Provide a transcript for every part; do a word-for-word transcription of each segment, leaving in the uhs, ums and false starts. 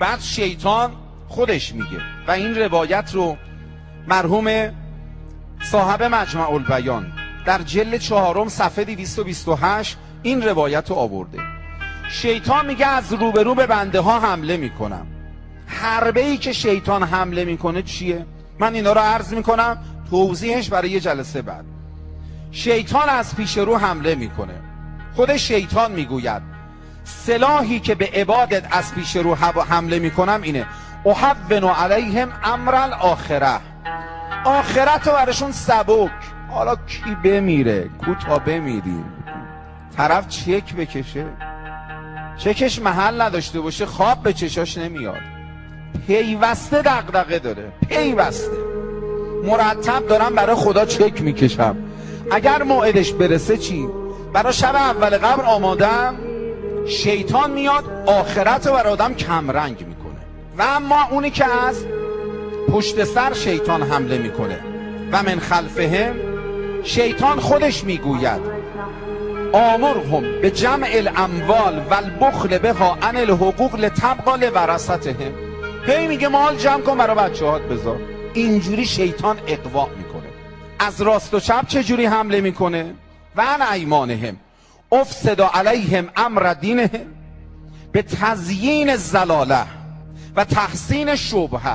بعد شیطان خودش میگه و این روایت رو مرحوم صاحب مجمع البیان در جلد چهارم صفحه دویست و بیست و هشت این روایت رو آورده. شیطان میگه از روبرو به بنده ها حمله میکنم. حربه ای که شیطان حمله میکنه چیه؟ من اینا رو عرض میکنم، توضیحش برای یه جلسه بعد. شیطان از پیش رو حمله میکنه. خود شیطان میگوید سلاحی که به عبادت از پیش رو حمله میکنم اینه احون علیهم امر الاخره، آخرت رو برشون سبک. حالا کی بمیره کو تا بمیریم، طرف چک بکشه، چکش محل نداشته باشه خواب به چشاش نمیاد، پیوسته دغدغه داره، پیوسته مرتب دارم برای خدا چک میکشم اگر موعدش برسه چی. برای شب اول قبر آمادم. شیطان میاد آخرت رو برای آدم کمرنگ میکنه. و اما اونی که از پشت سر شیطان حمله میکنه و من خلفهم، شیطان خودش میگوید آمرهم به جمع الاموال و البخل بها عن الحقوق لتبقى لورثتهم. هی میگه مال جمع کن برای بچه‌هات بذار. اینجوری شیطان اغوا میکنه. از راست و چپ چجوری حمله میکنه؟ و عن ایمانهم افسد علیهم امر دینهم، به تزیین الضلاله و تحسین شبهه.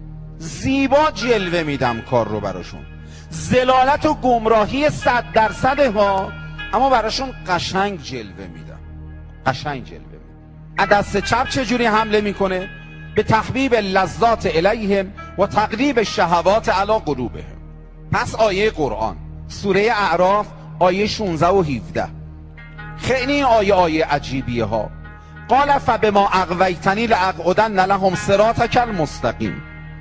زیبا جلوه میدم کار رو براشون، ضلالت و گمراهی صد درصد ها، اما براشون قشنگ جلوه میدم، قشنگ جلوه میدم. از دست چپ چجوری حمله میکنه؟ به تحبیب لذات الیهم و تقریب شهوات علی قلوبهم. پس آیه قرآن سوره اعراف آیه شانزده و هفده، خیلی این آیه آیه عجیبیه ها. قال فبما اغویتنی لاقعدن لهم صراطک المستقیم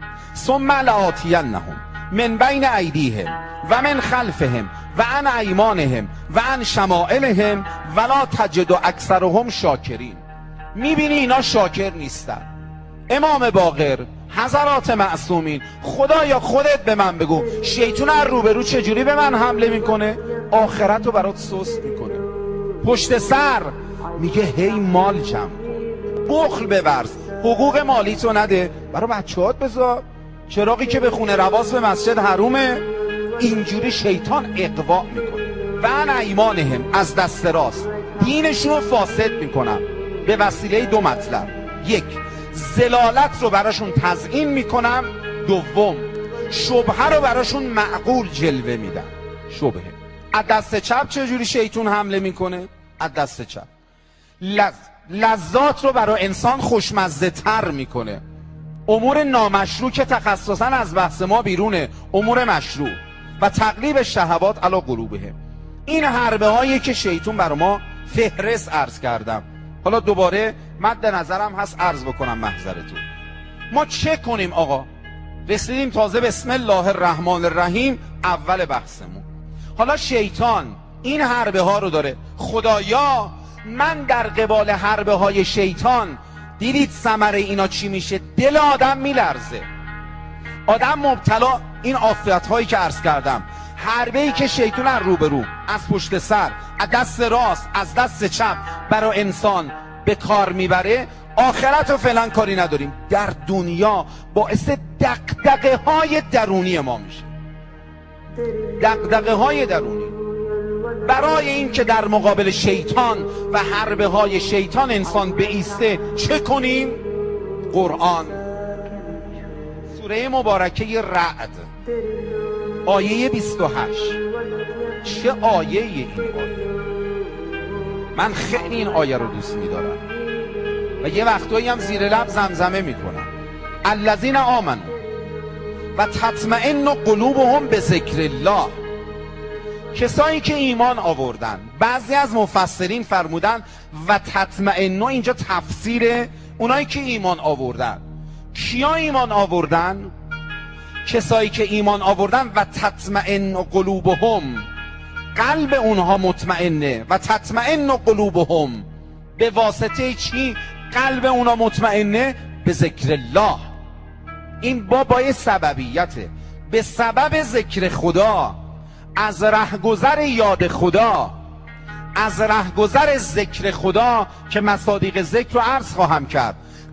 ثم لآتینهم من بین ایدیهم و من خلفهم و عن ایمانهم و عن شمائلهم ولا تجد اکثرهم شاکرین. میبینی اینا شاکر نیستن. امام باقر، حضرات معصومین، خدایا خودت به من بگو شیطان از روبرو چجوری به من حمله میکنه؟ آخرت رو برات سست میکنه. پشت سر میگه هی مال جمع کن، بخل بورز، حقوق مالی تو نده برای بچه‌هات بذار، چراغی که به خونه رواز به مسجد حرومه. اینجوری شیطان اغوا میکنه. و عن ایمانهم، از دست راست دینشون رو فاسد میکنم به وسیله دو مطلب. یک، ضلالت رو براشون تزیین میکنم. دوم، شبهه رو براشون معقول جلوه میدم. شبهه. از دست چپ چجوری شیطان حمله میکنه؟ از دست چپ لز... لذات رو برای انسان خوشمزه تر میکنه. امور نامشروع که تخصصا از بحث ما بیرونه، امور مشروع و تقلیب شهوات علی قلوبهم. این حربه هایی که شیطان برای ما فهرست عرض کردم. حالا دوباره مد نظرم هست عرض بکنم محضرتون. ما چه کنیم آقا؟ رسیدیم تازه بسم الله الرحمن الرحیم اول بحثمون. حالا شیطان این حربه ها رو داره. خدایا من در قبال حربه های شیطان دیدید ثمره اینا چی میشه؟ دل آدم میلرزه، آدم مبتلا این آفت هایی که عرض کردم. حربه ای که شیطان از روبرو، از پشت سر، از دست راست، از دست چپ برای انسان به کار میبره، آخرت رو فعلا کاری نداریم، در دنیا باعث دغدغه های درونی ما میشه. دغدغه های درونی. برای این که در مقابل شیطان و حربه های شیطان انسان بایسته چه کنیم؟ قرآن سوره مبارکه رعد آیه بیست و هشت. چه آیه این آیه؟ من خیلی این آیه رو دوست می‌دارم و یه وقتایی هم زیر لب زمزمه میکنم. الذین آمنوا و تطمئن قلوبهم به ذکر الله. کسایی که ایمان آوردن، بعضی از مفسرین فرمودن و تطمئن، اینجا تفسیر اونایی که ایمان آوردن. کیا ایمان آوردن؟ کسایی که ایمان آوردن و تطمئن قلوبهم، قلب اونها مطمئنه. و تطمئن قلوبهم به واسطه چی قلب اونها مطمئنه؟ به ذکر الله. این بابای سببیته. به سبب ذکر خدا، از رهگذر یاد خدا، از رهگذر ذکر خدا که مصادیق ذکر رو عرض خواهم کرد،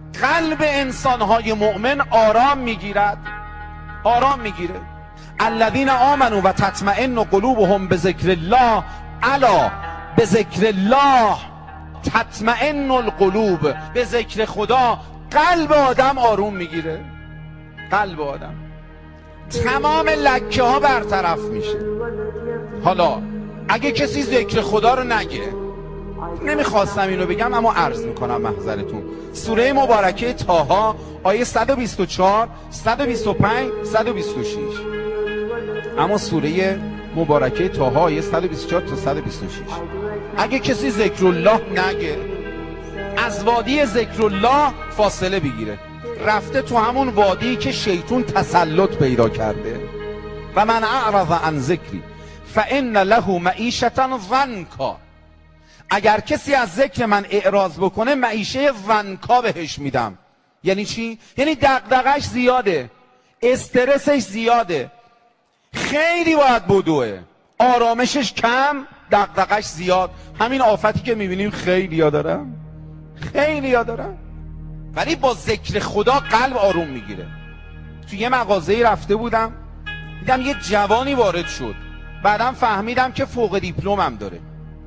قلب انسانهای مؤمن آرام میگیرد، آرام میگیره. الذین آمنوا و تطمئن قلوبهم بذکر الله، الا بذکر الله تطمئن القلوب. به ذکر خدا قلب آدم آروم میگیره، قلب آدم، تمام لکه ها برطرف میشه. حالا اگه کسی ذکر خدا رو نگه، نمیخواستم اینو بگم اما عرض میکنم محضرتون، سوره مبارکه طه آیه صد و بیست و چهار، صد و بیست و پنج، صد و بیست و شش. اما سوره مبارکه طه آیه صد و بیست و چهار تا صد و بیست و شش، اگه کسی ذکر الله نگه، از وادی ذکر الله فاصله بگیره، رفته تو همون وادی که شیطون تسلط پیدا کرده. و من اعرض عن ذکری فان له معیشة ضنکا. اگر کسی از ذکر من اعراض بکنه معیشه ضنکا بهش میدم. یعنی چی؟ یعنی دغدغش زیاده، استرسش زیاده، خیلی باید بدوه، آرامشش کم، دغدغش زیاد. همین آفتی که میبینیم خیلی ها دارم، خیلی ها دارم. ولی با ذکر خدا قلب آروم میگیره. تو یه مغازه‌ای رفته بودم، دیدم یه جوانی وارد شد، بعدم فهمیدم که فوق دیپلم هم داره،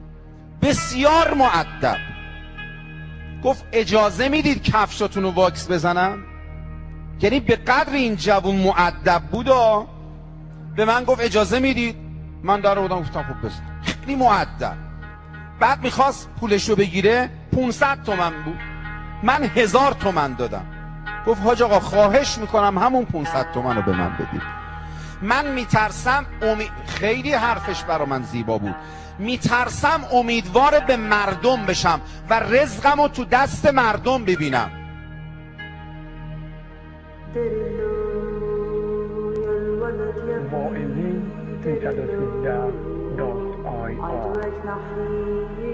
بسیار مؤدب. گفت اجازه میدید کفشاتون رو واکس بزنم؟ یعنی به قدر این جوان مؤدب بود و به من گفت اجازه میدید. من در رو بودم، گفتم خب بس. خیلی مؤدب. بعد میخواست پولشو بگیره، پانصد تومن بود، من هزار تومن دادم. گفت حاج آقا خواهش میکنم همون پانصد تومن رو به من بدید. من میترسم امی... خیلی حرفش برا من زیبا بود، میترسم امیدوار به مردم بشم و رزقم رو تو دست مردم ببینم. با ایلین سیصد و سیزده دات آی آر